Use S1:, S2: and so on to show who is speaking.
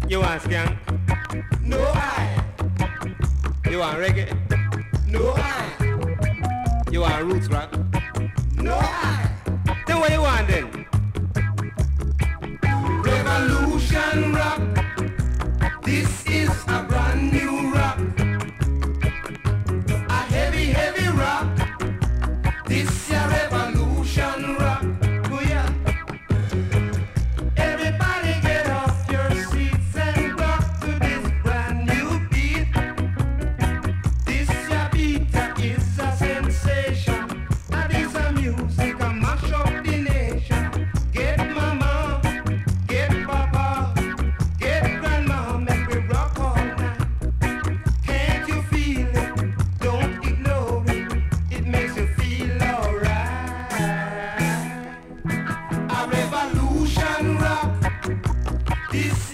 S1: You want skank?
S2: No I.
S1: You want reggae?
S2: No I.
S1: You want roots rock?
S2: No I.
S1: Then what you want then?
S2: Revolution rock. This is a brand new rock. A heavy, heavy rock. This is a revolution rock. Oh yeah. Everybody get off your seats and rock to this brand new beat. This ya beat is a sensation. And it's a music a mash up the nation. Get mama, get papa, get grandma, make we rock all night. Can't you feel it? Don't ignore it. It makes you feel alright. A revolution rock. This